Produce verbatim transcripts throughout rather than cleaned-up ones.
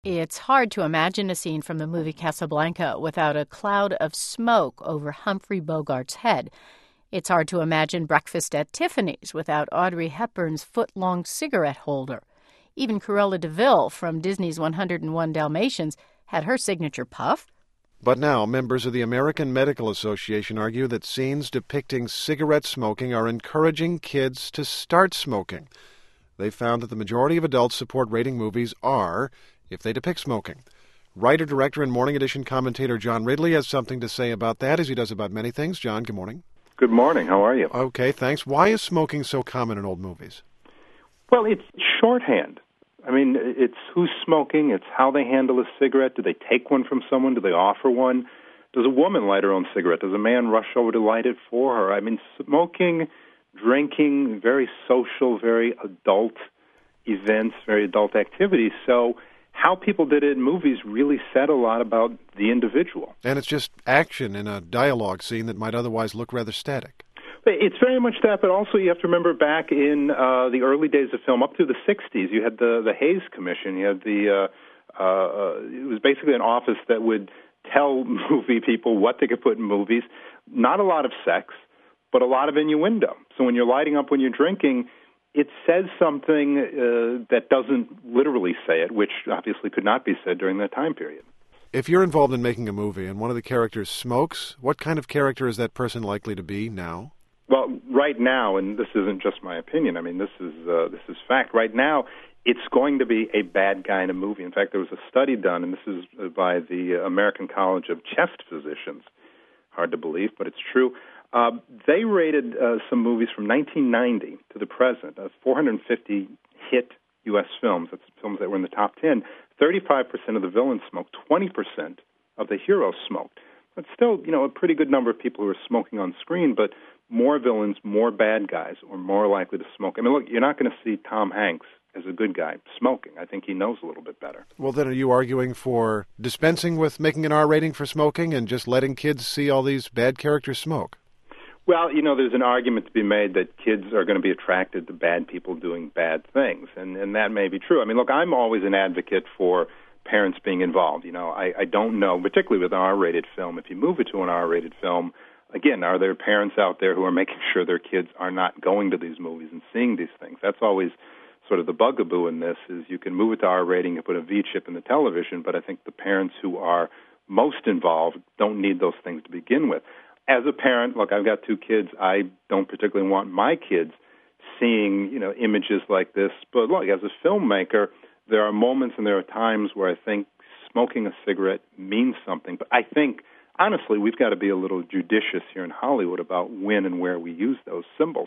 It's hard to imagine a scene from the movie Casablanca without a cloud of smoke over Humphrey Bogart's head. It's hard to imagine Breakfast at Tiffany's without Audrey Hepburn's foot-long cigarette holder. Even Cruella de Vil from Disney's one hundred and one Dalmatians had her signature puff. But now, members of the American Medical Association argue that scenes depicting cigarette smoking are encouraging kids to start smoking. They found that the majority of adults support rating movies R if they depict smoking. Writer, director, and Morning Edition commentator John Ridley has something to say about that, as he does about many things. John, good morning. Good morning. How are you? Okay, thanks. Why is smoking so common in old movies? Well, it's shorthand. I mean, it's who's smoking, it's how they handle a cigarette. Do they take one from someone? Do they offer one? Does a woman light her own cigarette? Does a man rush over to light it for her? I mean, smoking, drinking, very social, very adult events, very adult activities. So how people did it in movies really said a lot about the individual. And it's just action in a dialogue scene that might otherwise look rather static. It's very much that, but also you have to remember back in uh, the early days of film, up through the sixties, you had the, the Hays Commission. You had the, uh, uh, it was basically an office that would tell movie people what they could put in movies. Not a lot of sex, but a lot of innuendo. So when you're lighting up, when you're drinking, it says something uh, that doesn't literally say it, which obviously could not be said during that time period. If you're involved in making a movie and one of the characters smokes, what kind of character is that person likely to be now? Well, right now, and this isn't just my opinion, I mean, this is uh, this is fact. Right now, it's going to be a bad guy in a movie. In fact, there was a study done, and this is by the American College of Chest Physicians. Hard to believe, but it's true. Uh, they rated uh, some movies from nineteen ninety to the present, uh, four hundred fifty hit U S films. That's films that were in the top ten. thirty-five percent of the villains smoked, twenty percent of the heroes smoked. That's still, you know, a pretty good number of people who are smoking on screen, but more villains, more bad guys are more likely to smoke. I mean, look, you're not going to see Tom Hanks as a good guy smoking. I think he knows a little bit better. Well, then are you arguing for dispensing with making an R rating for smoking and just letting kids see all these bad characters smoke? Well, you know, there's an argument to be made that kids are going to be attracted to bad people doing bad things, and, and that may be true. I mean, look, I'm always an advocate for parents being involved. You know, I, I don't know, particularly with an R-rated film, if you move it to an R-rated film, again, are there parents out there who are making sure their kids are not going to these movies and seeing these things? That's always sort of the bugaboo in this, is you can move it to R rating and put a V-chip in the television, but I think the parents who are most involved don't need those things to begin with. As a parent, look, I've got two kids. I don't particularly want my kids seeing, you know, images like this. But look, as a filmmaker, there are moments and there are times where I think smoking a cigarette means something. But I think, honestly, we've got to be a little judicious here in Hollywood about when and where we use those symbols.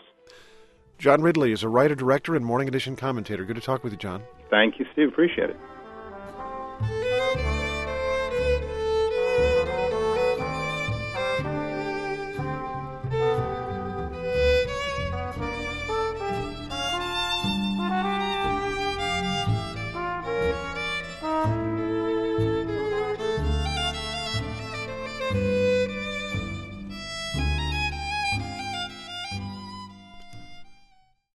John Ridley is a writer, director, and Morning Edition commentator. Good to talk with you, John. Thank you, Steve. Appreciate it.